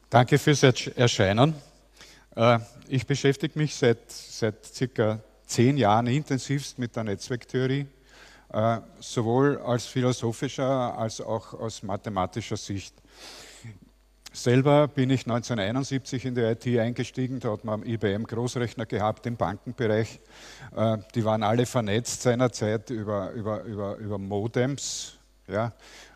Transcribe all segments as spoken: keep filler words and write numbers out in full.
Danke fürs Erscheinen. Ich beschäftige mich seit, seit circa zehn Jahren intensivst mit der Netzwerktheorie, sowohl aus philosophischer als auch aus mathematischer Sicht. Selber bin ich neunzehnhunderteinundsiebzig in die I T eingestiegen, da hat man I B M Großrechner gehabt im Bankenbereich. Die waren alle vernetzt seinerzeit über, über, über, über Modems. Ja.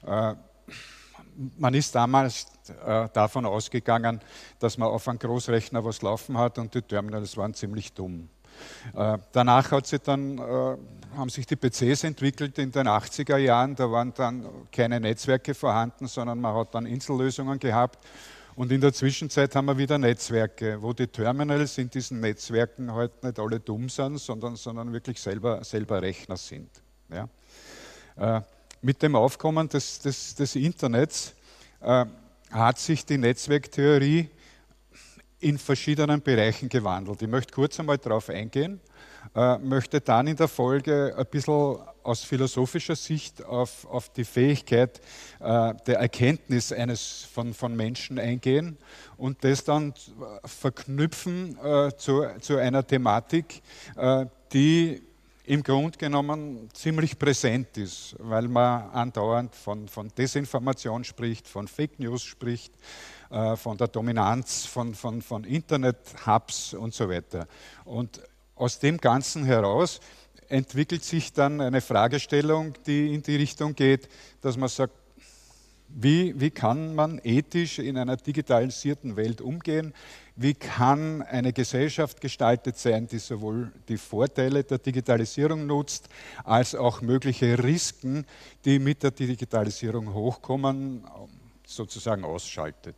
Man ist damals äh, davon ausgegangen, dass man auf einem Großrechner was laufen hat und die Terminals waren ziemlich dumm. Äh, danach hat sich dann, äh, haben sich die P Cs entwickelt in den achtziger Jahren, da waren dann keine Netzwerke vorhanden, sondern man hat dann Insellösungen gehabt. Und in der Zwischenzeit haben wir wieder Netzwerke, wo die Terminals in diesen Netzwerken halt nicht alle dumm sind, sondern, sondern wirklich selber, selber Rechner sind. Ja? Äh, Mit dem Aufkommen des, des, des Internets äh, hat sich die Netzwerktheorie in verschiedenen Bereichen gewandelt. Ich möchte kurz einmal darauf eingehen, äh, möchte dann in der Folge ein bisschen aus philosophischer Sicht auf, auf die Fähigkeit äh, der Erkenntnis eines von, von Menschen eingehen und das dann verknüpfen äh, zu, zu einer Thematik, äh, die im Grunde genommen ziemlich präsent ist, weil man andauernd von, von Desinformation spricht, von Fake News spricht, äh, von der Dominanz von, von, von Internet-Hubs und so weiter. Und aus dem Ganzen heraus entwickelt sich dann eine Fragestellung, die in die Richtung geht, dass man sagt, Wie, wie kann man ethisch in einer digitalisierten Welt umgehen? Wie kann eine Gesellschaft gestaltet sein, die sowohl die Vorteile der Digitalisierung nutzt, als auch mögliche Risiken, die mit der Digitalisierung hochkommen, sozusagen ausschaltet?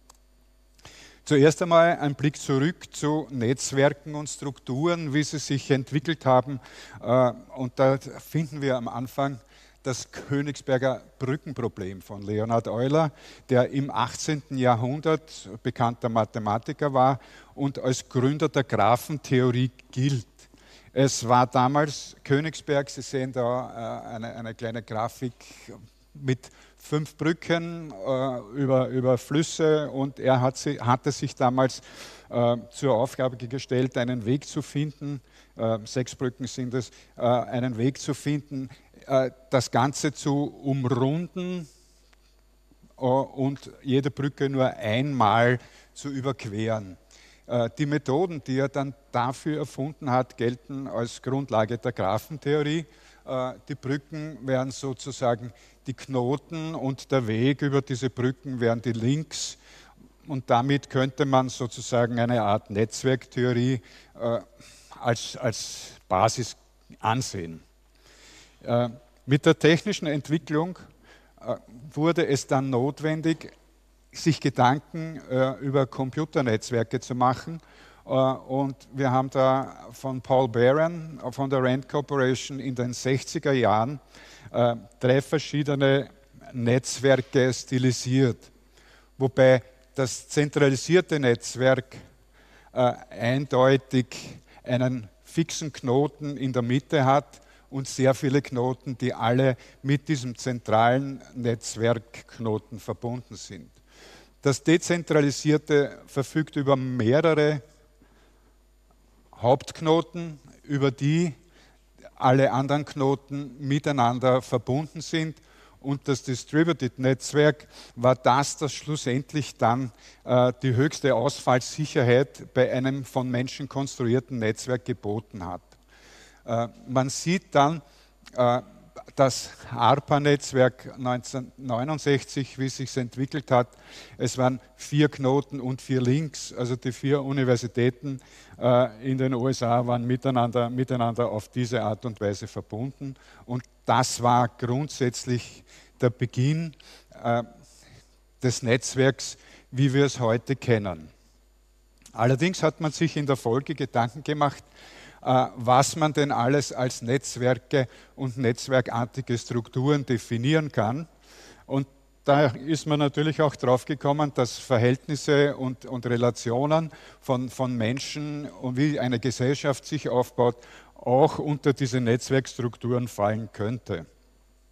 Zuerst einmal ein Blick zurück zu Netzwerken und Strukturen, wie sie sich entwickelt haben. Und da finden wir am Anfang das Königsberger Brückenproblem von Leonhard Euler, der im achtzehnten Jahrhundert bekannter Mathematiker war und als Gründer der Graphentheorie gilt. Es war damals Königsberg, Sie sehen da äh, eine, eine kleine Grafik mit fünf Brücken äh, über, über Flüsse und er hat sie, hatte sich damals äh, zur Aufgabe gestellt, einen Weg zu finden, äh, sechs Brücken sind es, äh, einen Weg zu finden, das Ganze zu umrunden und jede Brücke nur einmal zu überqueren. Die Methoden, die er dann dafür erfunden hat, gelten als Grundlage der Graphentheorie. Die Brücken wären sozusagen die Knoten und der Weg über diese Brücken wären die Links. Und damit könnte man sozusagen eine Art Netzwerktheorie als, als Basis ansehen. Äh, mit der technischen Entwicklung äh, wurde es dann notwendig, sich Gedanken äh, über Computernetzwerke zu machen. Äh, und wir haben da von Paul Barron von der Rand Corporation in den sechziger Jahren äh, drei verschiedene Netzwerke stilisiert, wobei das zentralisierte Netzwerk äh, eindeutig einen fixen Knoten in der Mitte hat und sehr viele Knoten, die alle mit diesem zentralen Netzwerkknoten verbunden sind. Das Dezentralisierte verfügt über mehrere Hauptknoten, über die alle anderen Knoten miteinander verbunden sind. Und das Distributed Netzwerk war das, das schlussendlich dann äh, die höchste Ausfallsicherheit bei einem von Menschen konstruierten Netzwerk geboten hat. Man sieht dann das ARPA-Netzwerk neunzehnhundertneunundsechzig, wie es sich entwickelt hat. Es waren vier Knoten und vier Links, also die vier Universitäten in den U S A waren miteinander, miteinander auf diese Art und Weise verbunden. Und das war grundsätzlich der Beginn des Netzwerks, wie wir es heute kennen. Allerdings hat man sich in der Folge Gedanken gemacht, was man denn alles als Netzwerke und netzwerkartige Strukturen definieren kann. Und da ist man natürlich auch drauf gekommen, dass Verhältnisse und, und Relationen von, von Menschen und wie eine Gesellschaft sich aufbaut, auch unter diese Netzwerkstrukturen fallen könnte.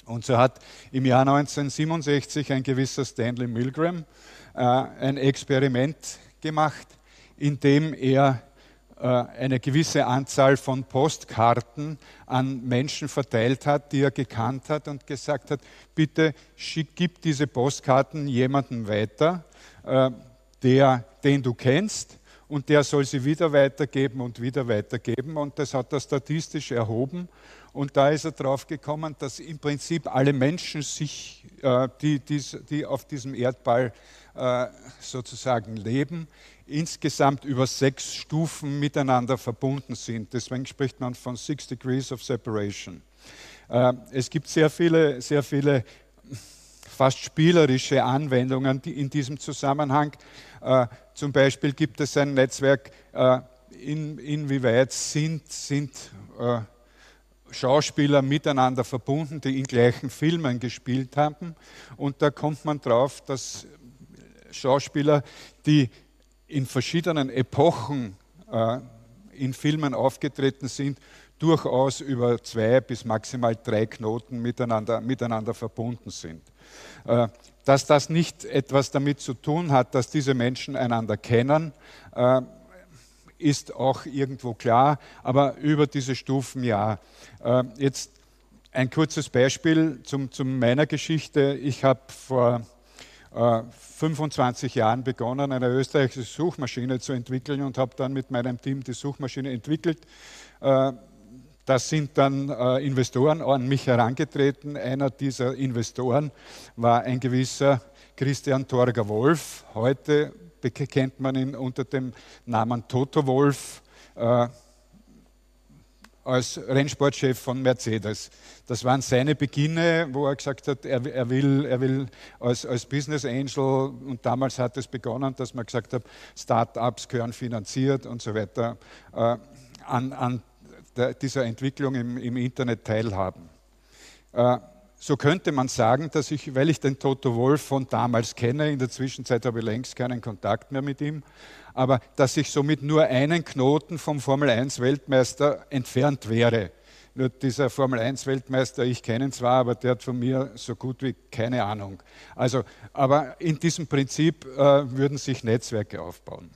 Und so hat im Jahr neunzehnhundertsiebenundsechzig ein gewisser Stanley Milgram äh, ein Experiment gemacht, in dem er äh, eine gewisse Anzahl von Postkarten an Menschen verteilt hat, die er gekannt hat und gesagt hat, bitte schick, gib diese Postkarten jemandem weiter, äh, der, den du kennst, und der soll sie wieder weitergeben und wieder weitergeben. Und das hat er statistisch erhoben. Und da ist er drauf gekommen, dass im Prinzip alle Menschen sich, äh, die, die, die auf diesem Erdball äh, sozusagen leben, insgesamt über sechs Stufen miteinander verbunden sind. Deswegen spricht man von Six Degrees of Separation. Äh, es gibt sehr viele, sehr viele fast spielerische Anwendungen die in diesem Zusammenhang. Äh, zum Beispiel gibt es ein Netzwerk, äh, in, inwieweit sind, sind äh, Schauspieler miteinander verbunden, die in gleichen Filmen gespielt haben. Und da kommt man drauf, dass Schauspieler, die in verschiedenen Epochen äh, in Filmen aufgetreten sind, durchaus über zwei bis maximal drei Knoten miteinander, miteinander verbunden sind. Äh, dass das nicht etwas damit zu tun hat, dass diese Menschen einander kennen, äh, ist auch irgendwo klar, aber über diese Stufen ja. Äh, jetzt ein kurzes Beispiel zum, zu meiner Geschichte. Ich habe vor äh, fünfundzwanzig Jahren begonnen, eine österreichische Suchmaschine zu entwickeln und habe dann mit meinem Team die Suchmaschine entwickelt. Äh, Das sind dann äh, Investoren an mich herangetreten. Einer dieser Investoren war ein gewisser Christian Torger-Wolf. Heute kennt man ihn unter dem Namen Toto Wolff äh, als Rennsportchef von Mercedes. Das waren seine Beginne, wo er gesagt hat, er, er will, er will als, als Business Angel, und damals hat es begonnen, dass man gesagt hat, Start-ups gehören finanziert und so weiter, äh, an, an dieser Entwicklung im, im Internet teilhaben. Äh, so könnte man sagen, dass ich, weil ich den Toto Wolff von damals kenne, in der Zwischenzeit habe ich längst keinen Kontakt mehr mit ihm, aber dass ich somit nur einen Knoten vom Formel eins Weltmeister entfernt wäre. Nur dieser Formel eins Weltmeister, ich kenne ihn zwar, aber der hat von mir so gut wie keine Ahnung. Also, aber in diesem Prinzip äh, würden sich Netzwerke aufbauen.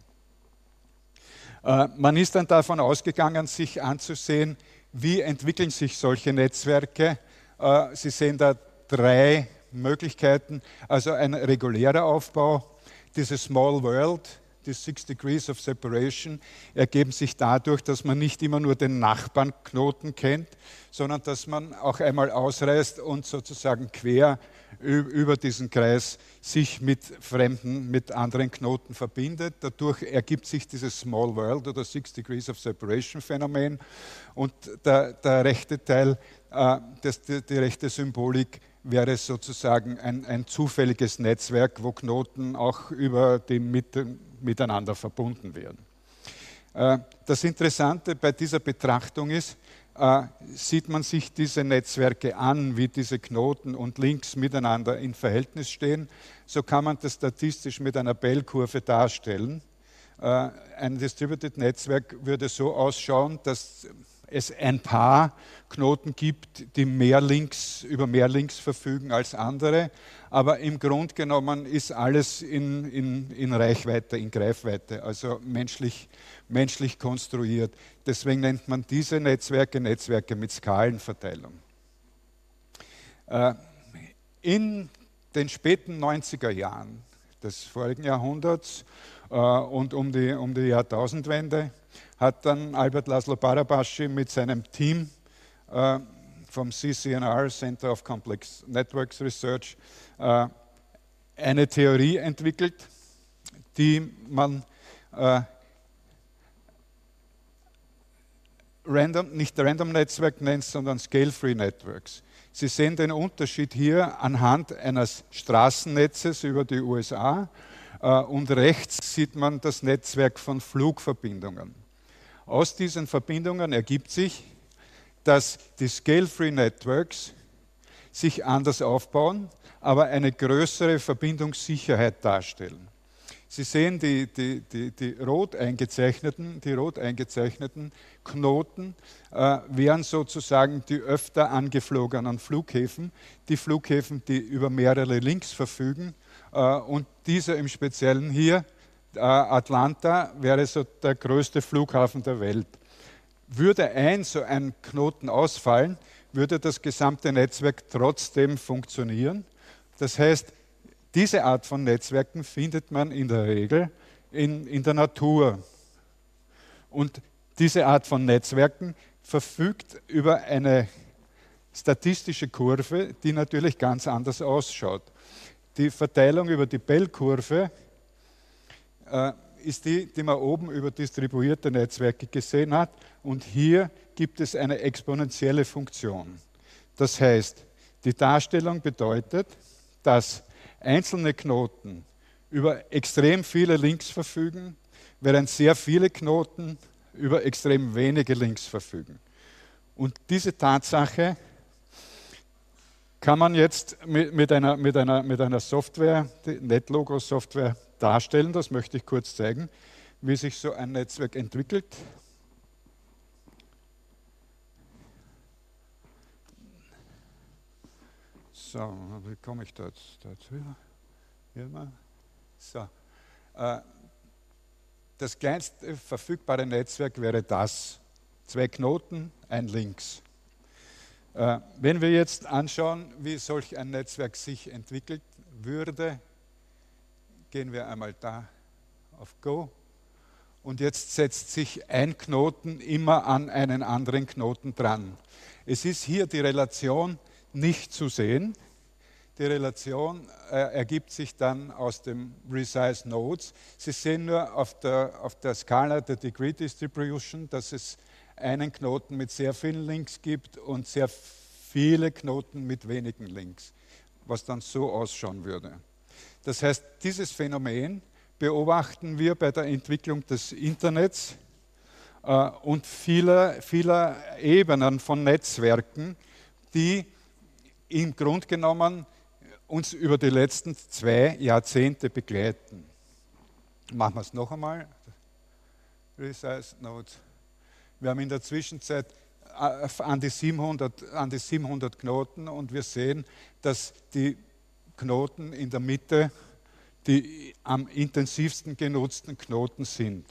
Man ist dann davon ausgegangen, sich anzusehen, wie entwickeln sich solche Netzwerke. Sie sehen da drei Möglichkeiten. Also ein regulärer Aufbau, diese Small World, die Six Degrees of Separation, ergeben sich dadurch, dass man nicht immer nur den Nachbarnknoten kennt, sondern dass man auch einmal ausreist und sozusagen quer über diesen Kreis sich mit fremden, mit anderen Knoten verbindet. Dadurch ergibt sich dieses Small World oder Six Degrees of Separation Phänomen. Und der, der rechte Teil, äh, das, die, die rechte Symbolik wäre sozusagen ein, ein zufälliges Netzwerk, wo Knoten auch über die Mitte miteinander verbunden werden. Äh, das Interessante bei dieser Betrachtung ist, Äh, sieht man sich diese Netzwerke an, wie diese Knoten und Links miteinander in Verhältnis stehen, so kann man das statistisch mit einer Bellkurve darstellen. Äh, ein Distributed Netzwerk würde so ausschauen, dass es ein paar Knoten gibt, die mehr Links, über mehr Links verfügen als andere, aber im Grunde genommen ist alles in, in, in Reichweite, in Greifweite, also menschlich, menschlich konstruiert. Deswegen nennt man diese Netzwerke Netzwerke mit Skalenverteilung. Äh, in den späten neunziger Jahren des vorigen Jahrhunderts äh, und um die, um die Jahrtausendwende hat dann Albert Laszlo Barabási mit seinem Team äh, vom C C N R, Center of Complex Networks Research, äh, eine Theorie entwickelt, die man äh, Random, nicht Random Netzwerk nennt, sondern Scale-Free Networks. Sie sehen den Unterschied hier anhand eines Straßennetzes über die U S A äh, und rechts sieht man das Netzwerk von Flugverbindungen. Aus diesen Verbindungen ergibt sich, dass die Scale-Free Networks sich anders aufbauen, aber eine größere Verbindungssicherheit darstellen. Sie sehen die, die, die, die, rot eingezeichneten, die rot eingezeichneten Knoten äh, wären sozusagen die öfter angeflogenen Flughäfen, die Flughäfen, die über mehrere Links verfügen. Äh, und dieser im Speziellen hier, äh, Atlanta, wäre so der größte Flughafen der Welt. Würde ein so ein Knoten ausfallen, würde das gesamte Netzwerk trotzdem funktionieren. Das heißt, diese Art von Netzwerken findet man in der Regel in, in der Natur. Und diese Art von Netzwerken verfügt über eine statistische Kurve, die natürlich ganz anders ausschaut. Die Verteilung über die Bell-Kurve äh, ist die, die man oben über distribuierte Netzwerke gesehen hat. Und hier gibt es eine exponentielle Funktion. Das heißt, die Darstellung bedeutet, dass einzelne Knoten über extrem viele Links verfügen, während sehr viele Knoten über extrem wenige Links verfügen. Und diese Tatsache kann man jetzt mit, mit, einer, mit, einer, mit einer Software, die NetLogo-Software, darstellen. Das möchte ich kurz zeigen, wie sich so ein Netzwerk entwickelt. So, wie komme ich da jetzt dazu? Hier so. Das kleinste verfügbare Netzwerk wäre das. Zwei Knoten, ein Links. Wenn wir jetzt anschauen, wie solch ein Netzwerk sich entwickelt würde, gehen wir einmal da auf Go. Und jetzt setzt sich ein Knoten immer an einen anderen Knoten dran. Es ist hier die Relation nicht zu sehen. Die Relation äh, ergibt sich dann aus dem Resize Nodes. Sie sehen nur auf der, auf der Skala der Degree Distribution, dass es einen Knoten mit sehr vielen Links gibt und sehr viele Knoten mit wenigen Links, was dann so ausschauen würde. Das heißt, dieses Phänomen beobachten wir bei der Entwicklung des Internets äh, und vieler, vieler Ebenen von Netzwerken, die im Grunde genommen uns über die letzten zwei Jahrzehnte begleiten. Machen wir es noch einmal. Resize Nodes. Wir haben in der Zwischenzeit an die siebenhundert, an die siebenhundert Knoten und wir sehen, dass die Knoten in der Mitte die am intensivsten genutzten Knoten sind.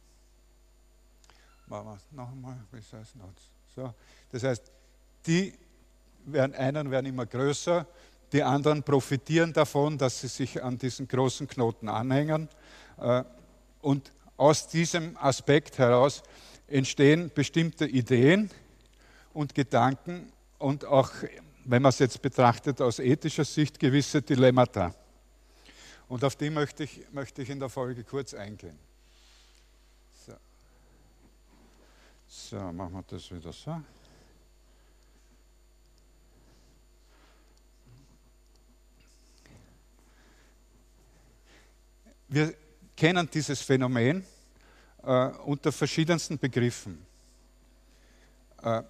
Machen wir es noch einmal. Resize Nodes. So. Das heißt, die werden, einen werden immer größer, die anderen profitieren davon, dass sie sich an diesen großen Knoten anhängen. Und aus diesem Aspekt heraus entstehen bestimmte Ideen und Gedanken und auch, wenn man es jetzt betrachtet, aus ethischer Sicht gewisse Dilemmata. Und auf die möchte ich, möchte ich in der Folge kurz eingehen. So, so machen wir das wieder so. Wir kennen dieses Phänomen äh, unter verschiedensten Begriffen. Äh,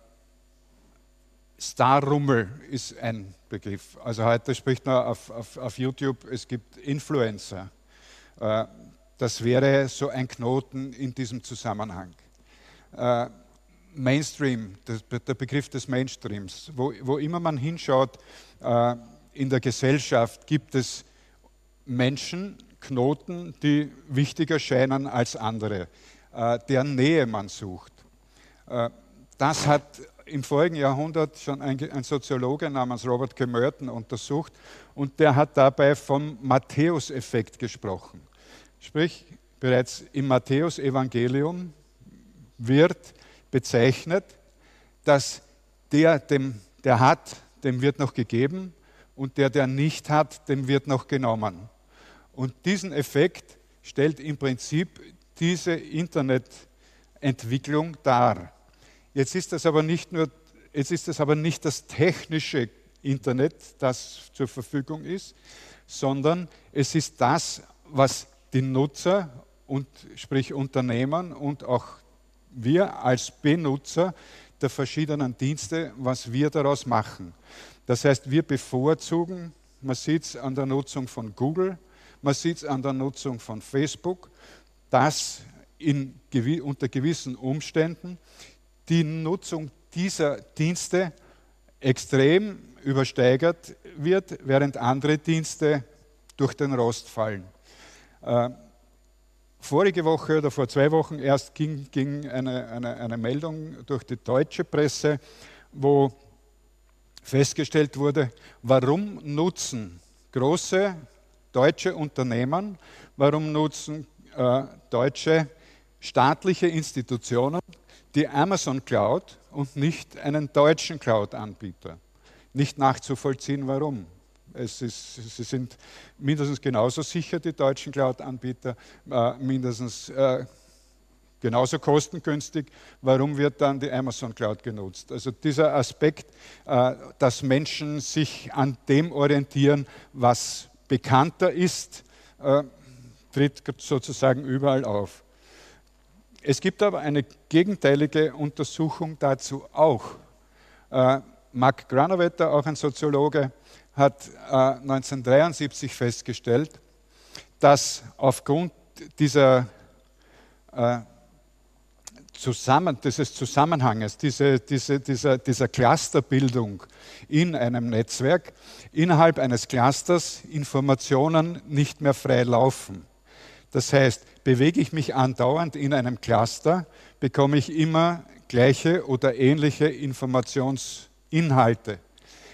Starrummel ist ein Begriff. Also heute spricht man auf, auf, auf YouTube, es gibt Influencer. Äh, das wäre so ein Knoten in diesem Zusammenhang. Äh, Mainstream, das, der Begriff des Mainstreams. Wo, wo immer man hinschaut äh, in der Gesellschaft, gibt es Menschen, Knoten, die wichtiger scheinen als andere, äh, deren Nähe man sucht. Äh, das hat im vorigen Jahrhundert schon ein, ein Soziologe namens Robert K. Merton untersucht und der hat dabei vom Matthäus-Effekt gesprochen. Sprich, bereits im Matthäus-Evangelium wird bezeichnet, dass der, dem, der hat, dem wird noch gegeben und der, der nicht hat, dem wird noch genommen. Und diesen Effekt stellt im Prinzip diese Internetentwicklung dar. Jetzt ist das aber nicht nur, jetzt ist das aber nicht das technische Internet, das zur Verfügung ist, sondern es ist das, was die Nutzer und sprich Unternehmen und auch wir als Benutzer der verschiedenen Dienste, was wir daraus machen. Das heißt, wir bevorzugen, man sieht es an der Nutzung von Google, man sieht es an der Nutzung von Facebook, dass in, unter gewissen Umständen die Nutzung dieser Dienste extrem übersteigert wird, während andere Dienste durch den Rost fallen. Äh, vorige Woche oder vor zwei Wochen erst ging, ging eine, eine, eine Meldung durch die deutsche Presse, wo festgestellt wurde, warum nutzen große deutsche Unternehmen, warum nutzen äh, deutsche staatliche Institutionen die Amazon Cloud und nicht einen deutschen Cloud-Anbieter. Nicht nachzuvollziehen, warum. Es ist, sie sind mindestens genauso sicher, die deutschen Cloud-Anbieter, äh, mindestens äh, genauso kostengünstig. Warum wird dann die Amazon Cloud genutzt? Also dieser Aspekt, äh, dass Menschen sich an dem orientieren, was bekannter ist, äh, tritt sozusagen überall auf. Es gibt aber eine gegenteilige Untersuchung dazu auch. Äh, Mark Granovetter, auch ein Soziologe, hat äh, neunzehnhundertdreiundsiebzig festgestellt, dass aufgrund dieser, äh, Zusammen, dieses Zusammenhanges, diese, diese, dieser, dieser Clusterbildung in einem Netzwerk, innerhalb eines Clusters Informationen nicht mehr frei laufen. Das heißt, bewege ich mich andauernd in einem Cluster, bekomme ich immer gleiche oder ähnliche Informationsinhalte.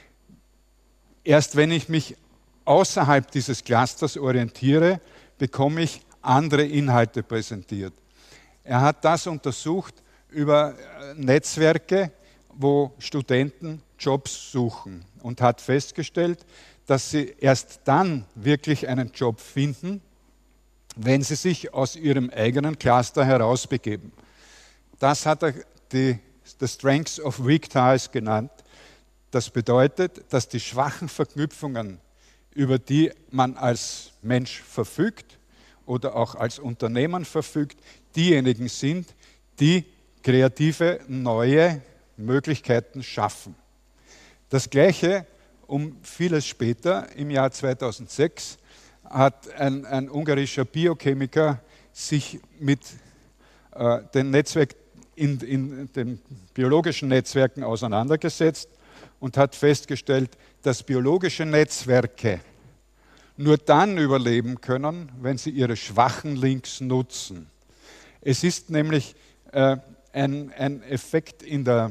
Erst wenn ich mich außerhalb dieses Clusters orientiere, bekomme ich andere Inhalte präsentiert. Er hat das untersucht über Netzwerke, wo Studenten Jobs suchen und hat festgestellt, dass sie erst dann wirklich einen Job finden, wenn sie sich aus ihrem eigenen Cluster herausbegeben. Das hat er die, the Strengths of Weak Ties genannt. Das bedeutet, dass die schwachen Verknüpfungen, über die man als Mensch verfügt oder auch als Unternehmen verfügt, diejenigen sind, die kreative neue Möglichkeiten schaffen. Das Gleiche um vieles später, im Jahr zweitausendsechs, hat ein, ein ungarischer Biochemiker sich mit äh, den, Netzwerk, in, in den biologischen Netzwerken auseinandergesetzt und hat festgestellt, dass biologische Netzwerke nur dann überleben können, wenn sie ihre schwachen Links nutzen. Es ist nämlich äh, ein, ein Effekt in der,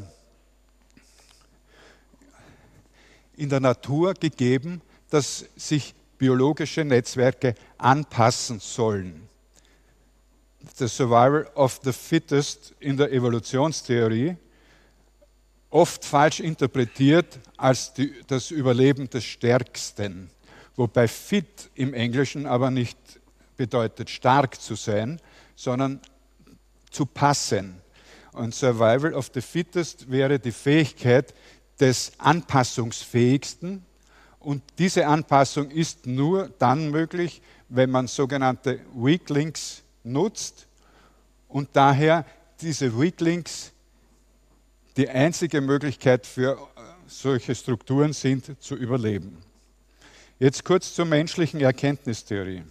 in der Natur gegeben, dass sich biologische Netzwerke anpassen sollen. The Survival of the Fittest in der Evolutionstheorie, oft falsch interpretiert als die, das Überleben des Stärksten, wobei fit im Englischen aber nicht bedeutet stark zu sein, sondern zu passen. Und Survival of the Fittest wäre die Fähigkeit des Anpassungsfähigsten. Und diese Anpassung ist nur dann möglich, wenn man sogenannte Weak Links nutzt und daher diese Weak Links die einzige Möglichkeit für solche Strukturen sind, zu überleben. Jetzt kurz zur menschlichen Erkenntnistheorie.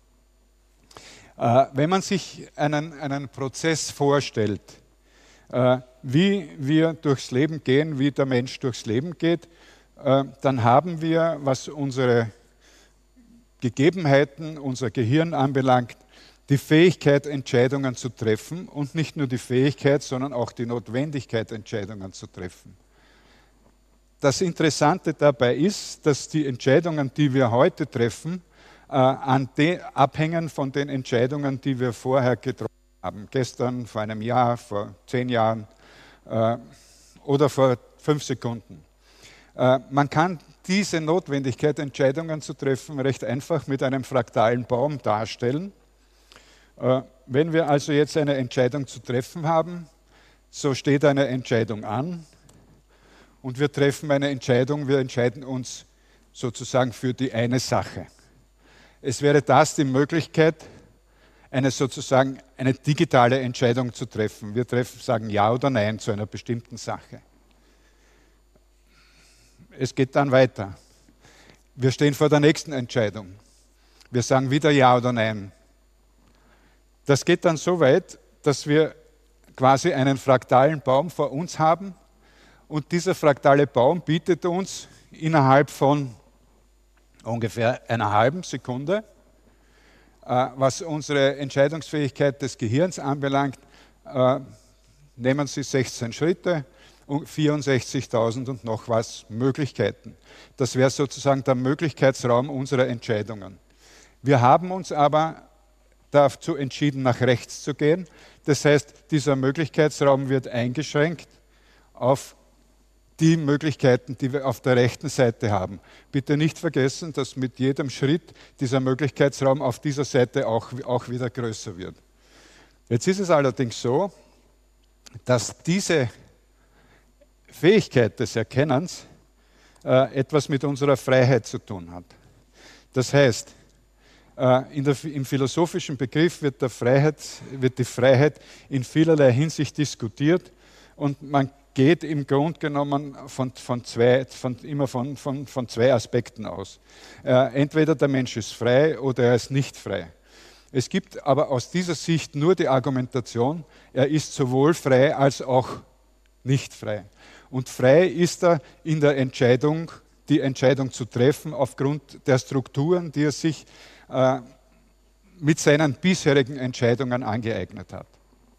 Äh, wenn man sich einen, einen Prozess vorstellt, äh, wie wir durchs Leben gehen, wie der Mensch durchs Leben geht, äh, dann haben wir, was unsere Gegebenheiten, unser Gehirn anbelangt, die Fähigkeit, Entscheidungen zu treffen und nicht nur die Fähigkeit, sondern auch die Notwendigkeit, Entscheidungen zu treffen. Das Interessante dabei ist, dass die Entscheidungen, die wir heute treffen, äh, an de, abhängen von den Entscheidungen, die wir vorher getroffen haben. Gestern, vor einem Jahr, vor zehn Jahren äh, oder vor fünf Sekunden. Äh, man kann diese Notwendigkeit, Entscheidungen zu treffen, recht einfach mit einem fraktalen Baum darstellen. Äh, wenn wir also jetzt eine Entscheidung zu treffen haben, so steht eine Entscheidung an und wir treffen eine Entscheidung, wir entscheiden uns sozusagen für die eine Sache. Es wäre das die Möglichkeit, eine sozusagen eine digitale Entscheidung zu treffen. Wir treffen, sagen Ja oder Nein zu einer bestimmten Sache. Es geht dann weiter. Wir stehen vor der nächsten Entscheidung. Wir sagen wieder Ja oder Nein. Das geht dann so weit, dass wir quasi einen fraktalen Baum vor uns haben und dieser fraktale Baum bietet uns innerhalb von ungefähr einer halben Sekunde, was unsere Entscheidungsfähigkeit des Gehirns anbelangt, nehmen Sie sechzehn Schritte, vierundsechzigtausend und noch was Möglichkeiten. Das wäre sozusagen der Möglichkeitsraum unserer Entscheidungen. Wir haben uns aber dazu entschieden, nach rechts zu gehen. Das heißt, dieser Möglichkeitsraum wird eingeschränkt auf die Möglichkeiten, die wir auf der rechten Seite haben. Bitte nicht vergessen, dass mit jedem Schritt dieser Möglichkeitsraum auf dieser Seite auch, auch wieder größer wird. Jetzt ist es allerdings so, dass diese Fähigkeit des Erkennens äh, etwas mit unserer Freiheit zu tun hat. Das heißt, äh, in der, im philosophischen Begriff wird, der Freiheit, wird die Freiheit in vielerlei Hinsicht diskutiert und man geht im Grunde genommen von, von zwei, von, immer von, von, von zwei Aspekten aus. Äh, entweder der Mensch ist frei oder er ist nicht frei. Es gibt aber aus dieser Sicht nur die Argumentation, er ist sowohl frei als auch nicht frei. Und frei ist er in der Entscheidung, die Entscheidung zu treffen aufgrund der Strukturen, die er sich äh, mit seinen bisherigen Entscheidungen angeeignet hat.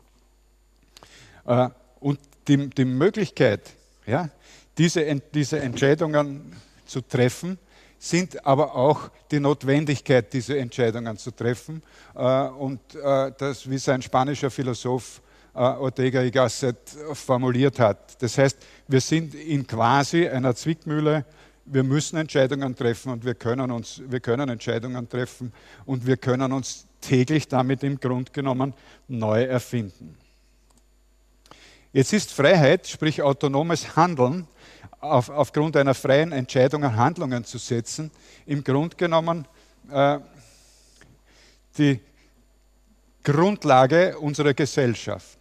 Äh, und die, die Möglichkeit, ja, diese, diese Entscheidungen zu treffen, sind aber auch die Notwendigkeit, diese Entscheidungen zu treffen. Äh, und äh, das, wie sein spanischer Philosoph äh, Ortega y Gasset formuliert hat. Das heißt, wir sind in quasi einer Zwickmühle, wir müssen Entscheidungen treffen und wir können, uns, wir können Entscheidungen treffen und wir können uns täglich damit im Grunde genommen neu erfinden. Jetzt ist Freiheit, sprich autonomes Handeln, auf, aufgrund einer freien Entscheidung Handlungen zu setzen, im Grunde genommen äh, die Grundlage unserer Gesellschaft.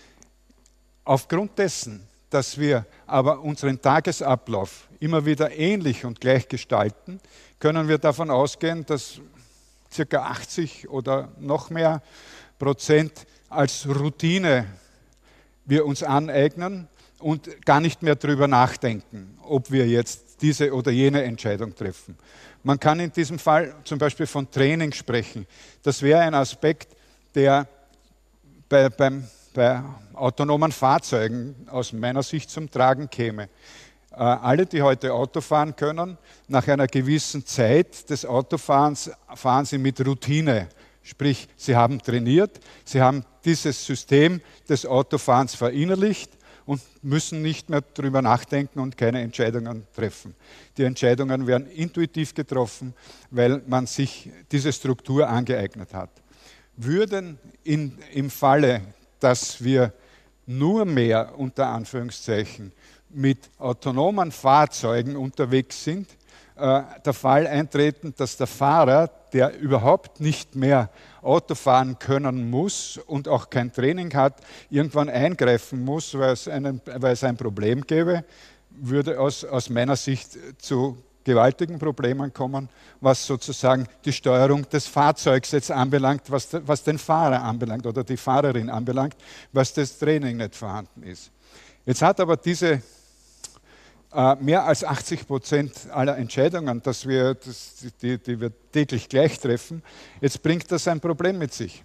Aufgrund dessen, dass wir aber unseren Tagesablauf immer wieder ähnlich und gleich gestalten, können wir davon ausgehen, dass ca. achtzig oder noch mehr Prozent als Routine wir uns aneignen und gar nicht mehr darüber nachdenken, ob wir jetzt diese oder jene Entscheidung treffen. Man kann in diesem Fall zum Beispiel von Training sprechen. Das wäre ein Aspekt, der bei, beim, bei autonomen Fahrzeugen aus meiner Sicht zum Tragen käme. Äh, alle, die heute Auto fahren können, nach einer gewissen Zeit des Autofahrens fahren sie mit Routine. Sprich, sie haben trainiert, sie haben dieses System des Autofahrens verinnerlicht und müssen nicht mehr darüber nachdenken und keine Entscheidungen treffen. Die Entscheidungen werden intuitiv getroffen, weil man sich diese Struktur angeeignet hat. Würden in, im Falle, dass wir nur mehr, unter Anführungszeichen, mit autonomen Fahrzeugen unterwegs sind, äh, der Fall eintreten, dass der Fahrer, der überhaupt nicht mehr Auto fahren können muss und auch kein Training hat, irgendwann eingreifen muss, weil es, einen, weil es ein Problem gäbe, würde aus, aus meiner Sicht zu gewaltigen Problemen kommen, was sozusagen die Steuerung des Fahrzeugs jetzt anbelangt, was, was den Fahrer anbelangt oder die Fahrerin anbelangt, was das Training nicht vorhanden ist. Jetzt hat aber diese äh, mehr als achtzig Prozent aller Entscheidungen, dass wir, das, die, die wir täglich gleich treffen, jetzt bringt das ein Problem mit sich.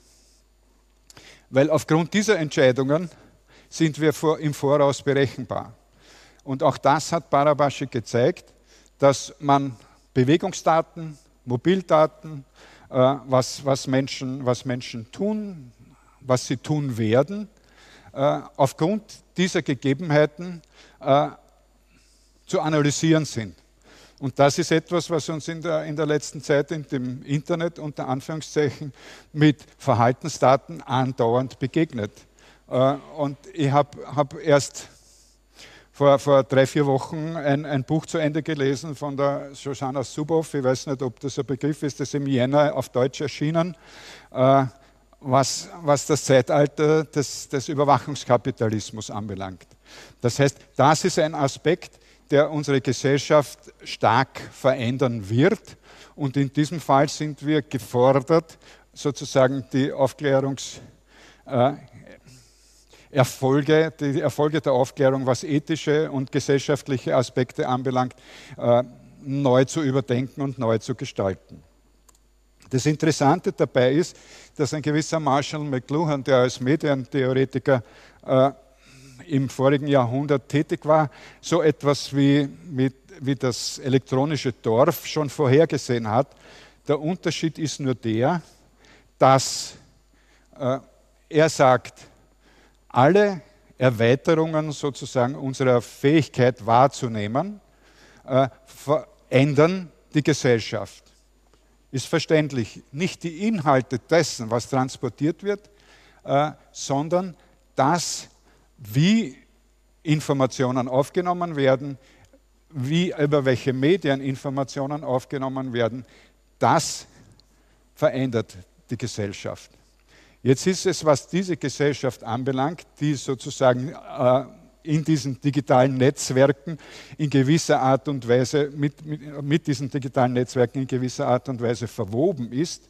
Weil aufgrund dieser Entscheidungen sind wir vor, im Voraus berechenbar. Und auch das hat Barabási gezeigt, dass man Bewegungsdaten, Mobildaten, äh, was, was, Menschen, was Menschen tun, was sie tun werden, äh, aufgrund dieser Gegebenheiten äh, zu analysieren sind. Und das ist etwas, was uns in der, in der letzten Zeit in dem Internet unter Anführungszeichen mit Verhaltensdaten andauernd begegnet. Äh, und ich habe hab erst vor, vor drei, vier Wochen ein, ein Buch zu Ende gelesen von der Shoshana Zuboff. Ich weiß nicht, ob das ein Begriff ist, das ist im Jänner auf Deutsch erschienen, äh, was, was das Zeitalter des, des Überwachungskapitalismus anbelangt. Das heißt, das ist ein Aspekt, der unsere Gesellschaft stark verändern wird. Und in diesem Fall sind wir gefordert, sozusagen die Aufklärungserfolge, äh, die Erfolge der Aufklärung, was ethische und gesellschaftliche Aspekte anbelangt, äh, neu zu überdenken und neu zu gestalten. Das Interessante dabei ist, dass ein gewisser Marshall McLuhan, der als Medientheoretiker äh, im vorigen Jahrhundert tätig war, so etwas wie, mit, wie das elektronische Dorf schon vorhergesehen hat. Der Unterschied ist nur der, dass äh, er sagt, alle Erweiterungen sozusagen unserer Fähigkeit wahrzunehmen, äh, verändern die Gesellschaft. Ist verständlich. Nicht die Inhalte dessen, was transportiert wird, äh, sondern das, wie Informationen aufgenommen werden, wie, über welche Medien Informationen aufgenommen werden, das verändert die Gesellschaft. Jetzt ist es, was diese Gesellschaft anbelangt, die sozusagen äh, in diesen digitalen Netzwerken in gewisser Art und Weise, mit, mit, mit diesen digitalen Netzwerken in gewisser Art und Weise verwoben ist,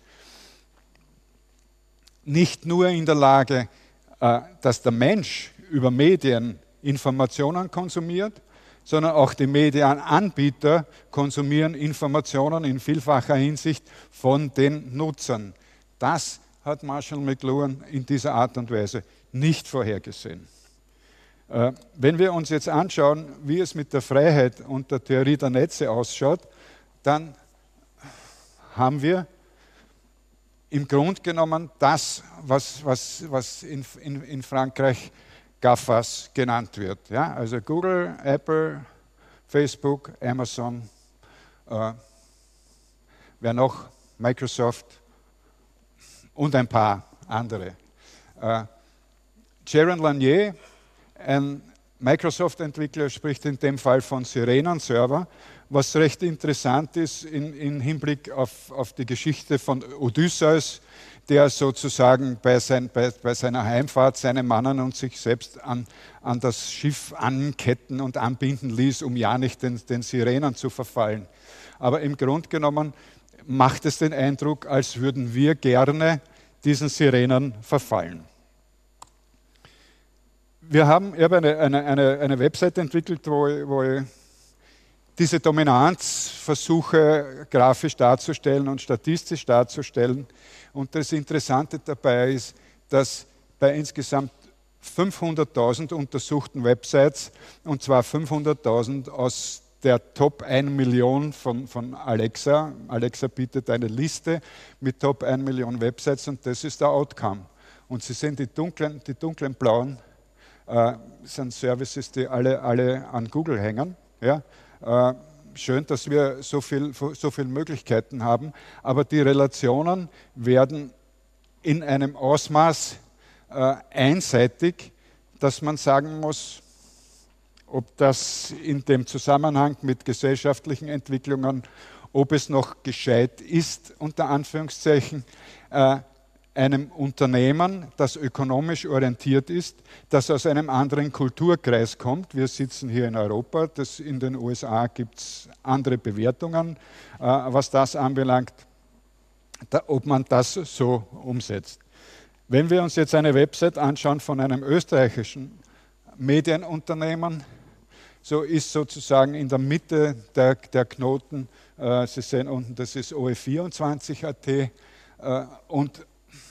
nicht nur in der Lage, äh, dass der Mensch über Medien Informationen konsumiert, sondern auch die Medienanbieter konsumieren Informationen in vielfacher Hinsicht von den Nutzern. Das hat Marshall McLuhan in dieser Art und Weise nicht vorhergesehen. Äh, wenn wir uns jetzt anschauen, wie es mit der Freiheit und der Theorie der Netze ausschaut, dann haben wir im Grunde genommen das, was, was, was in, in, in Frankreich GAFAs genannt wird. Ja? Also Google, Apple, Facebook, Amazon, äh, wer noch? Microsoft und ein paar andere. Äh, Jaron Lanier, ein Microsoft-Entwickler, spricht in dem Fall von Sirenen-Server, was recht interessant ist in, in Hinblick auf, auf die Geschichte von Odysseus, der sozusagen bei, sein, bei, bei seiner Heimfahrt seine Mannen und sich selbst an, an das Schiff anketten und anbinden ließ, um ja nicht den, den Sirenen zu verfallen. Aber im Grunde genommen macht es den Eindruck, als würden wir gerne diesen Sirenen verfallen. Wir haben, ich habe eine, eine, eine, eine Website entwickelt, wo ich, wo ich diese Dominanz versuche grafisch darzustellen und statistisch darzustellen. Und das Interessante dabei ist, dass bei insgesamt fünfhunderttausend untersuchten Websites, und zwar fünfhunderttausend aus der Top eine Million von, von Alexa, Alexa bietet eine Liste mit Top eine Million Websites und das ist der Outcome. Und Sie sehen die dunklen, die dunklen blauen, äh, sind Services, die alle, alle an Google hängen. Ja? Äh, schön, dass wir so viel, so viele Möglichkeiten haben, aber die Relationen werden in einem Ausmaß äh, einseitig, dass man sagen muss, ob das in dem Zusammenhang mit gesellschaftlichen Entwicklungen, ob es noch gescheit ist, unter Anführungszeichen, äh, einem Unternehmen, das ökonomisch orientiert ist, das aus einem anderen Kulturkreis kommt. Wir sitzen hier in Europa, das in den U S A gibt es andere Bewertungen, äh, was das anbelangt, da, ob man das so umsetzt. Wenn wir uns jetzt eine Website anschauen von einem österreichischen Medienunternehmen, so ist sozusagen in der Mitte der, der Knoten, äh, Sie sehen unten, das ist O E vierundzwanzig Punkt A T äh, und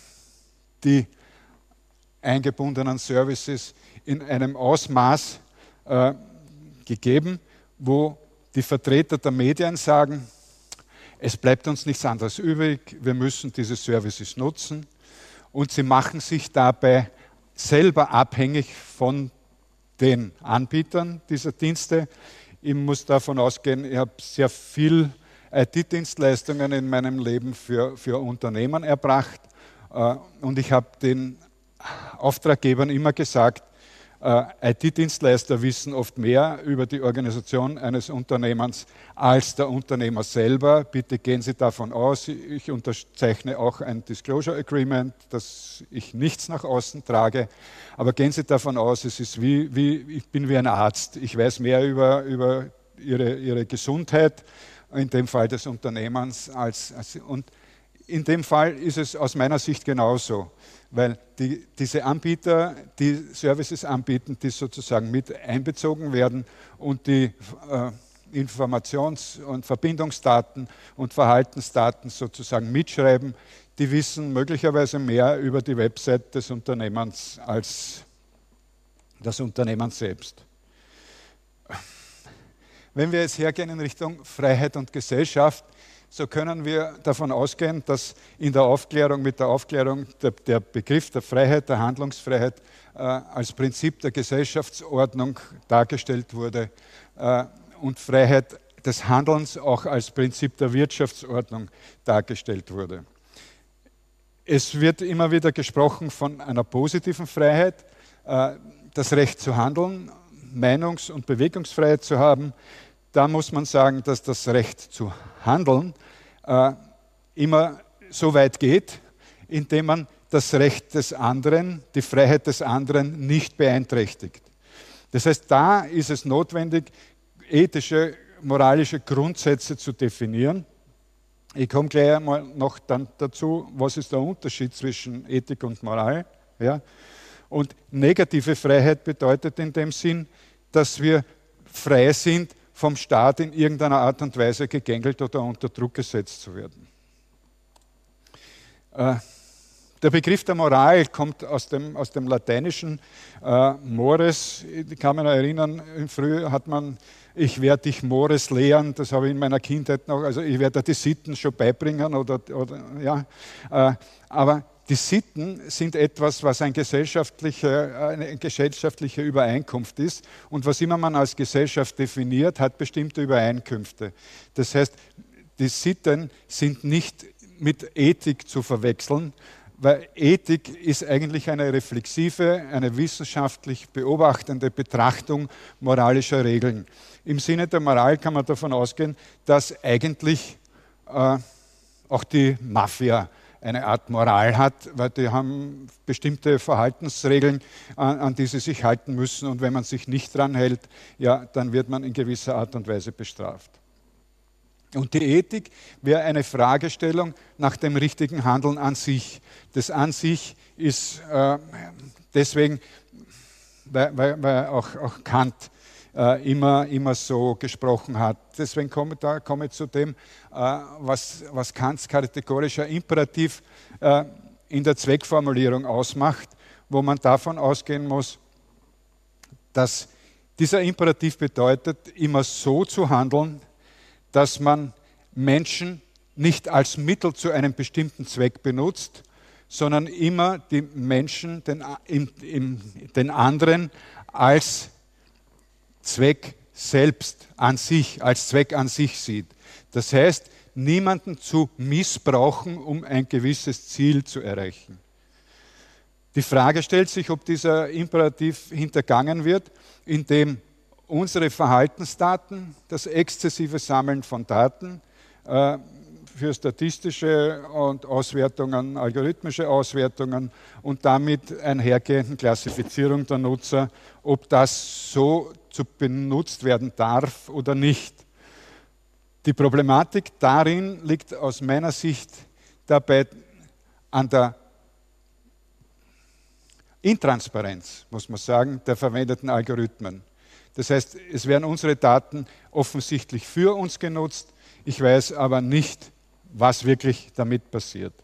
die eingebundenen Services in einem Ausmaß äh, gegeben, wo die Vertreter der Medien sagen, es bleibt uns nichts anderes übrig, wir müssen diese Services nutzen und sie machen sich dabei selber abhängig von den Anbietern dieser Dienste. Ich muss davon ausgehen, ich habe sehr viel I T-Dienstleistungen in meinem Leben für, für Unternehmen erbracht. Und ich habe den Auftraggebern immer gesagt, Äh, I T-Dienstleister wissen oft mehr über die Organisation eines Unternehmens als der Unternehmer selber. Bitte gehen Sie davon aus, ich unterzeichne auch ein Disclosure Agreement, dass ich nichts nach außen trage. Aber gehen Sie davon aus, es ist wie, wie ich bin wie ein Arzt. Ich weiß mehr über, über ihre, ihre Gesundheit, in dem Fall des Unternehmens, als, als und in dem Fall ist es aus meiner Sicht genauso, weil die, diese Anbieter, die Services anbieten, die sozusagen mit einbezogen werden und die äh, Informations- und Verbindungsdaten und Verhaltensdaten sozusagen mitschreiben, die wissen möglicherweise mehr über die Website des Unternehmens als das Unternehmen selbst. Wenn wir jetzt hergehen in Richtung Freiheit und Gesellschaft, so können wir davon ausgehen, dass in der Aufklärung, mit der Aufklärung der, der Begriff der Freiheit, der Handlungsfreiheit äh, als Prinzip der Gesellschaftsordnung dargestellt wurde äh, und Freiheit des Handelns auch als Prinzip der Wirtschaftsordnung dargestellt wurde. Es wird immer wieder gesprochen von einer positiven Freiheit, äh, das Recht zu handeln, Meinungs- und Bewegungsfreiheit zu haben. Da muss man sagen, dass das Recht zu handeln äh, immer so weit geht, indem man das Recht des anderen, die Freiheit des anderen nicht beeinträchtigt. Das heißt, da ist es notwendig, ethische, moralische Grundsätze zu definieren. Ich komme gleich einmal noch dann dazu, was ist der Unterschied zwischen Ethik und Moral. Ja? Und negative Freiheit bedeutet in dem Sinn, dass wir frei sind, vom Staat in irgendeiner Art und Weise gegängelt oder unter Druck gesetzt zu werden. Äh, der Begriff der Moral kommt aus dem, aus dem Lateinischen äh, Mores. Ich kann mich noch erinnern, früher hat man, ich werde dich Mores lehren, das habe ich in meiner Kindheit noch, also ich werde dir die Sitten schon beibringen, oder, oder, ja. äh, aber die Sitten sind etwas, was ein gesellschaftliche, eine gesellschaftliche Übereinkunft ist, und was immer man als Gesellschaft definiert, hat bestimmte Übereinkünfte. Das heißt, die Sitten sind nicht mit Ethik zu verwechseln, weil Ethik ist eigentlich eine reflexive, eine wissenschaftlich beobachtende Betrachtung moralischer Regeln. Im Sinne der Moral kann man davon ausgehen, dass eigentlich äh, auch die Mafia eine Art Moral hat, weil die haben bestimmte Verhaltensregeln, an, an die sie sich halten müssen, und wenn man sich nicht dran hält, ja, dann wird man in gewisser Art und Weise bestraft. Und die Ethik wäre eine Fragestellung nach dem richtigen Handeln an sich. Das an sich ist äh, deswegen, weil, weil, weil auch, auch Kant äh, immer, immer so gesprochen hat. Deswegen komme, da komme ich zu dem, äh, was, was Kants kategorischer Imperativ äh, in der Zweckformulierung ausmacht, wo man davon ausgehen muss, dass dieser Imperativ bedeutet, immer so zu handeln, dass man Menschen nicht als Mittel zu einem bestimmten Zweck benutzt, sondern immer die Menschen, den, im, im, den anderen als Zweck selbst an sich, als Zweck an sich sieht. Das heißt, niemanden zu missbrauchen, um ein gewisses Ziel zu erreichen. Die Frage stellt sich, ob dieser Imperativ hintergangen wird, indem unsere Verhaltensdaten, das exzessive Sammeln von Daten äh, für statistische und Auswertungen, algorithmische Auswertungen und damit einhergehenden Klassifizierung der Nutzer, ob das so zu benutzt werden darf oder nicht. Die Problematik darin liegt aus meiner Sicht dabei an der Intransparenz, muss man sagen, der verwendeten Algorithmen. Das heißt, es werden unsere Daten offensichtlich für uns genutzt. Ich weiß aber nicht, was wirklich damit passiert.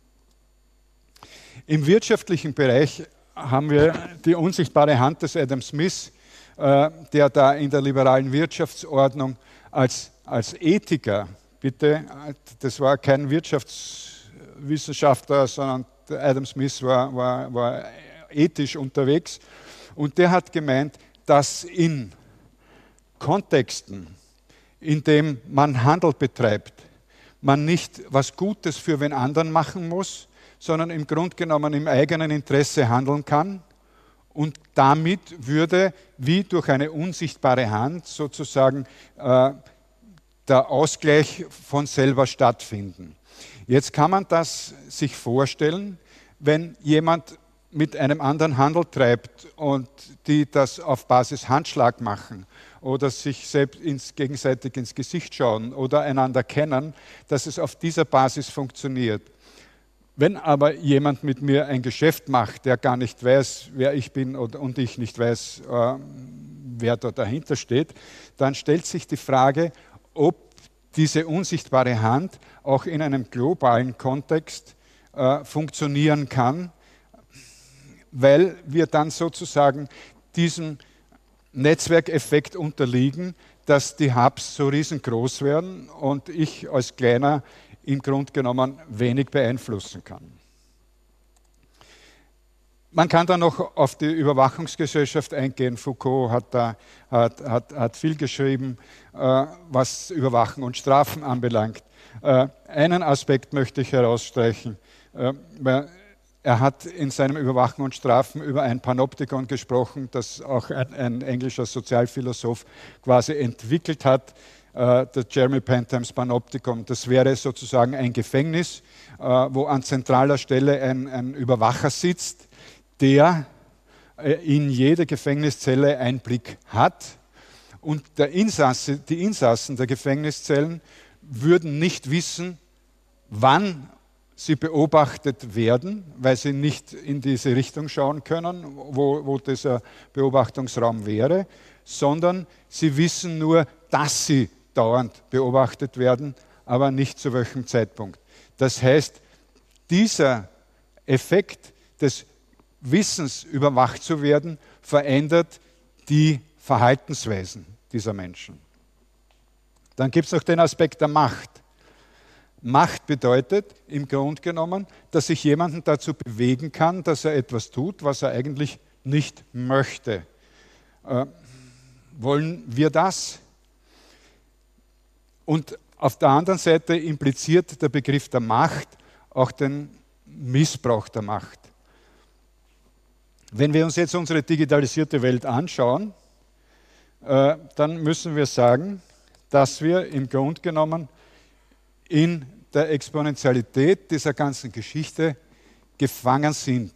Im wirtschaftlichen Bereich haben wir die unsichtbare Hand des Adam Smith, äh, der da in der liberalen Wirtschaftsordnung als, als Ethiker, bitte, das war kein Wirtschaftswissenschaftler, sondern Adam Smith war, war, war ethisch unterwegs, und der hat gemeint, dass in Kontexten, in dem man Handel betreibt, man nicht was Gutes für wen anderen machen muss, sondern im Grunde genommen im eigenen Interesse handeln kann, Und damit würde wie durch eine unsichtbare Hand sozusagen äh, der Ausgleich von selber stattfinden. Jetzt kann man das sich vorstellen, wenn jemand mit einem anderen Handel treibt und die das auf Basis Handschlag machen oder sich selbst ins, gegenseitig ins Gesicht schauen oder einander kennen, dass es auf dieser Basis funktioniert. Wenn aber jemand mit mir ein Geschäft macht, der gar nicht weiß, wer ich bin und ich nicht weiß, äh, wer da dahinter steht, dann stellt sich die Frage, ob diese unsichtbare Hand auch in einem globalen Kontext äh, funktionieren kann, weil wir dann sozusagen diesem Netzwerkeffekt unterliegen, dass die Hubs so riesengroß werden und ich als Kleiner im Grunde genommen wenig beeinflussen kann. Man kann dann noch auf die Überwachungsgesellschaft eingehen. Foucault hat, da, hat, hat, hat viel geschrieben, äh, was Überwachen und Strafen anbelangt. Äh, einen Aspekt möchte ich herausstreichen. Äh, er hat in seinem Überwachen und Strafen über ein Panoptikon gesprochen, das auch ein, ein englischer Sozialphilosoph quasi entwickelt hat, äh, das Jeremy Bentham's Panoptikon. Das wäre sozusagen ein Gefängnis, äh, wo an zentraler Stelle ein, ein Überwacher sitzt, der in jede Gefängniszelle Einblick hat und der Insasse, die Insassen der Gefängniszellen würden nicht wissen, wann sie beobachtet werden, weil sie nicht in diese Richtung schauen können, wo, wo dieser Beobachtungsraum wäre, sondern sie wissen nur, dass sie dauernd beobachtet werden, aber nicht zu welchem Zeitpunkt. Das heißt, dieser Effekt des Wissens überwacht zu werden, verändert die Verhaltensweisen dieser Menschen. Dann gibt es noch den Aspekt der Macht. Macht bedeutet im Grunde genommen, dass ich jemanden dazu bewegen kann, dass er etwas tut, was er eigentlich nicht möchte. Äh, wollen wir das? Und auf der anderen Seite impliziert der Begriff der Macht auch den Missbrauch der Macht. Wenn wir uns jetzt unsere digitalisierte Welt anschauen, äh, dann müssen wir sagen, dass wir im Grunde genommen in der Exponentialität dieser ganzen Geschichte gefangen sind.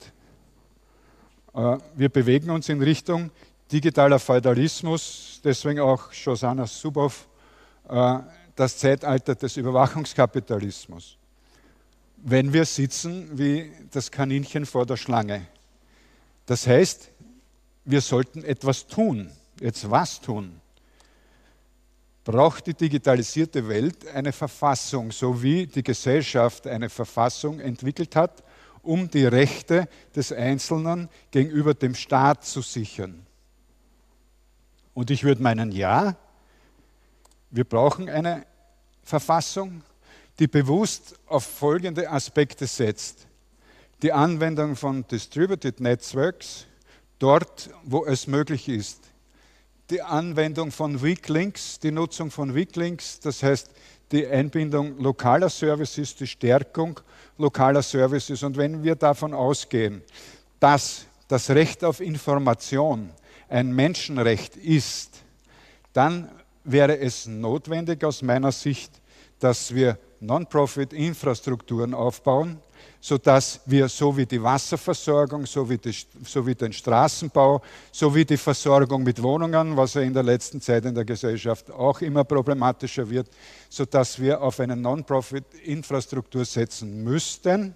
Äh, wir bewegen uns in Richtung digitaler Feudalismus, deswegen auch Shoshana Zuboff, äh, das Zeitalter des Überwachungskapitalismus. Wenn wir sitzen wie das Kaninchen vor der Schlange. Das heißt, wir sollten etwas tun. Jetzt was tun? Braucht die digitalisierte Welt eine Verfassung, so wie die Gesellschaft eine Verfassung entwickelt hat, um die Rechte des Einzelnen gegenüber dem Staat zu sichern? Und ich würde meinen, ja, wir brauchen eine Verfassung, die bewusst auf folgende Aspekte setzt. Die Anwendung von Distributed Networks, dort, wo es möglich ist. Die Anwendung von Weak Links, die Nutzung von Weak Links, das heißt die Einbindung lokaler Services, die Stärkung lokaler Services. Und wenn wir davon ausgehen, dass das Recht auf Information ein Menschenrecht ist, dann wäre es notwendig aus meiner Sicht, dass wir Non-Profit-Infrastrukturen aufbauen, sodass wir so wie die Wasserversorgung, so wie, die, so wie den Straßenbau, so wie die Versorgung mit Wohnungen, was ja in der letzten Zeit in der Gesellschaft auch immer problematischer wird, sodass wir auf eine Non-Profit-Infrastruktur setzen müssten.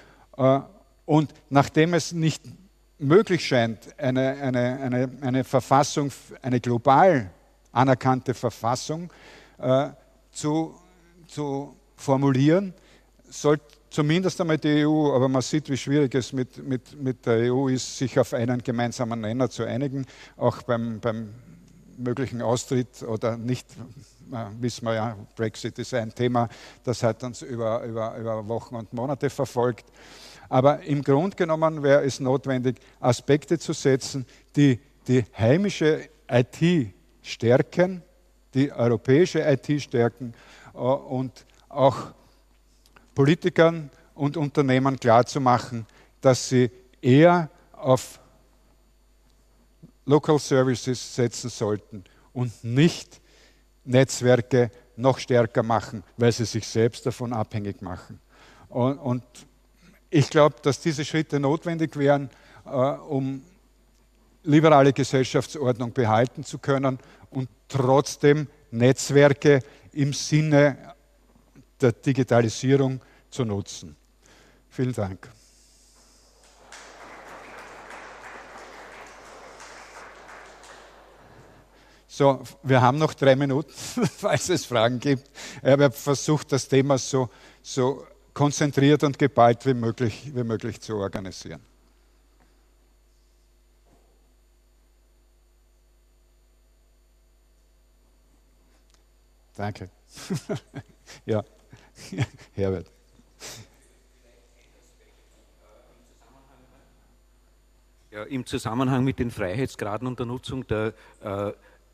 Und nachdem es nicht möglich scheint, eine, eine, eine, eine Verfassung, eine global anerkannte Verfassung äh, zu, zu formulieren, sollte zumindest einmal die E U, aber man sieht, wie schwierig es mit, mit, mit der E U ist, sich auf einen gemeinsamen Nenner zu einigen, auch beim, beim möglichen Austritt oder nicht, äh, wissen wir ja, Brexit ist ein Thema, das hat uns über, über, über Wochen und Monate verfolgt. Aber im Grunde genommen wäre es notwendig, Aspekte zu setzen, die die heimische I T stärken, die europäische I T stärken äh, und auch Politikern und Unternehmen klarzumachen, dass sie eher auf Local Services setzen sollten und nicht Netzwerke noch stärker machen, weil sie sich selbst davon abhängig machen. Und, und ich glaube, dass diese Schritte notwendig wären, äh, um liberale Gesellschaftsordnung behalten zu können und trotzdem Netzwerke im Sinne der Digitalisierung zu nutzen. Vielen Dank. So, wir haben noch drei Minuten, falls es Fragen gibt. Ich habe versucht, das Thema so, so konzentriert und geballt wie möglich, wie möglich zu organisieren. Danke. Ja, Herbert. Ja, im Zusammenhang mit den Freiheitsgraden und der Nutzung der äh,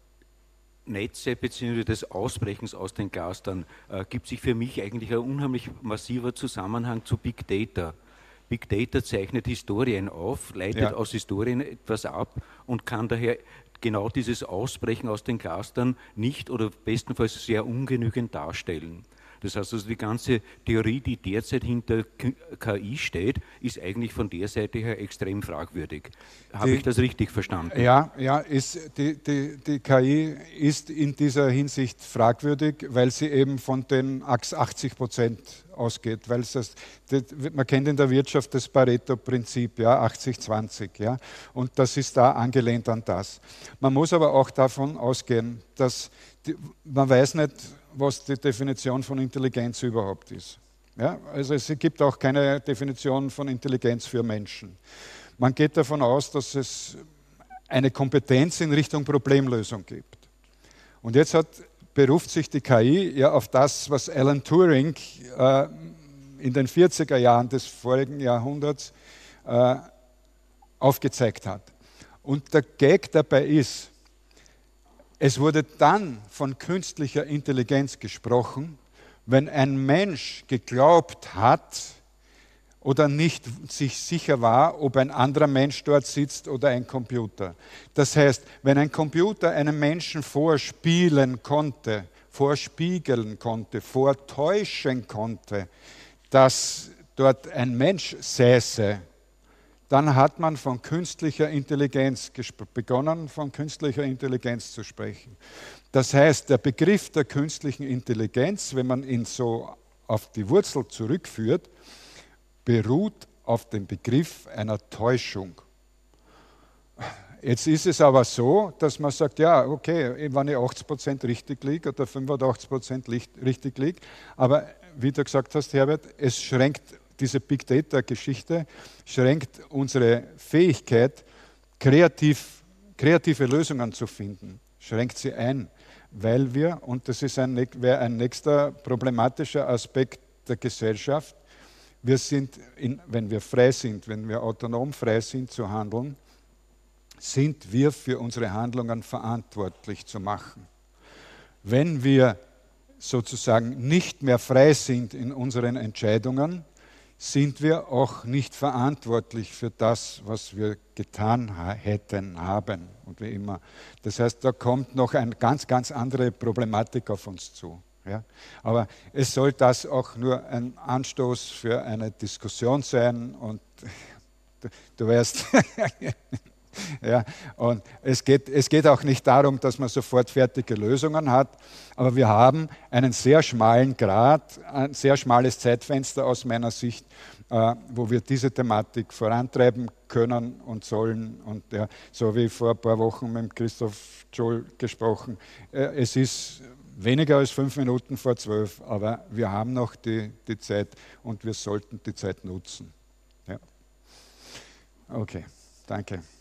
Netze bzw. des Ausbrechens aus den Clustern äh, gibt sich für mich eigentlich ein unheimlich massiver Zusammenhang zu Big Data. Big Data zeichnet Historien auf, leitet ja. aus Historien etwas ab und kann daher genau dieses Ausbrechen aus den Clustern nicht oder bestenfalls sehr ungenügend darstellen. Das heißt also, die ganze Theorie, die derzeit hinter K I steht, ist eigentlich von der Seite her extrem fragwürdig. Habe ich das richtig verstanden? Ja, ja ist, die, die, die K I ist in dieser Hinsicht fragwürdig, weil sie eben von den achtzig Prozent ausgeht. Weil es das, das, man kennt in der Wirtschaft das Pareto-Prinzip, ja, achtzig zwanzig. Ja, und das ist da angelehnt an das. Man muss aber auch davon ausgehen, dass die, man weiß nicht, was die Definition von Intelligenz überhaupt ist. Ja, also es gibt auch keine Definition von Intelligenz für Menschen. Man geht davon aus, dass es eine Kompetenz in Richtung Problemlösung gibt. Und jetzt hat, beruft sich die K I ja auf das, was Alan Turing äh, in den vierziger Jahren des vorigen Jahrhunderts äh, aufgezeigt hat. Und der Gag dabei ist, es wurde dann von künstlicher Intelligenz gesprochen, wenn ein Mensch geglaubt hat oder nicht sich sicher war, ob ein anderer Mensch dort sitzt oder ein Computer. Das heißt, wenn ein Computer einem Menschen vorspielen konnte, vorspiegeln konnte, vortäuschen konnte, dass dort ein Mensch säße, dann hat man von künstlicher Intelligenz begonnen, von künstlicher Intelligenz zu sprechen. Das heißt, der Begriff der künstlichen Intelligenz, wenn man ihn so auf die Wurzel zurückführt, beruht auf dem Begriff einer Täuschung. Jetzt ist es aber so, dass man sagt, ja, okay, wenn ich achtzig Prozent richtig liege oder fünfundachtzig Prozent richtig liege, aber wie du gesagt hast, Herbert, es schränkt diese Big Data-Geschichte schränkt unsere Fähigkeit, kreativ, kreative Lösungen zu finden, schränkt sie ein, weil wir, und das ist ein, wäre ein nächster problematischer Aspekt der Gesellschaft, wir sind, in, wenn wir frei sind, wenn wir autonom frei sind zu handeln, sind wir für unsere Handlungen verantwortlich zu machen. Wenn wir sozusagen nicht mehr frei sind in unseren Entscheidungen, sind wir auch nicht verantwortlich für das, was wir getan hätten, haben und wie immer. Das heißt, da kommt noch eine ganz, ganz andere Problematik auf uns zu. Ja? Aber es soll das auch nur ein Anstoß für eine Diskussion sein und du, du weißt, ja, und es geht, es geht auch nicht darum, dass man sofort fertige Lösungen hat, aber wir haben einen sehr schmalen Grad, ein sehr schmales Zeitfenster aus meiner Sicht, äh, wo wir diese Thematik vorantreiben können und sollen. Und ja, so wie vor ein paar Wochen mit Christoph Joel gesprochen, äh, es ist weniger als fünf Minuten vor zwölf, aber wir haben noch die, die Zeit und wir sollten die Zeit nutzen. Ja. Okay, danke.